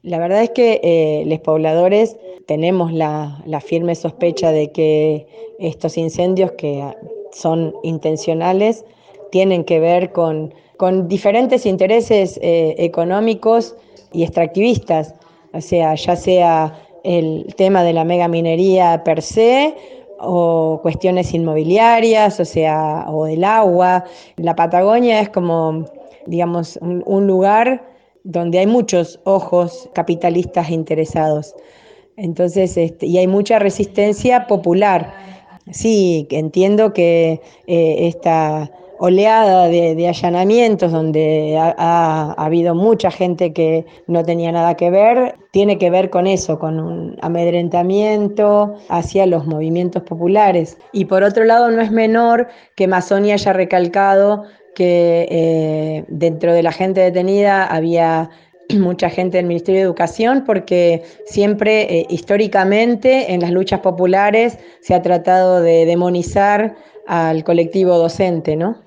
La verdad es que los pobladores tenemos la firme sospecha de que estos incendios que son intencionales tienen que ver con diferentes intereses económicos y extractivistas, o sea, ya sea el tema de la megaminería per se o cuestiones inmobiliarias, o sea, o del agua. La Patagonia es como, digamos, un lugar donde hay muchos ojos capitalistas interesados. Entonces, y hay mucha resistencia popular. Sí, entiendo que esta oleada de allanamientos donde ha habido mucha gente que no tenía nada que ver, tiene que ver con eso, con un amedrentamiento hacia los movimientos populares. Y por otro lado, no es menor que Mazzoni haya recalcado que dentro de la gente detenida había mucha gente del Ministerio de Educación, porque siempre históricamente en las luchas populares se ha tratado de demonizar al colectivo docente, ¿no?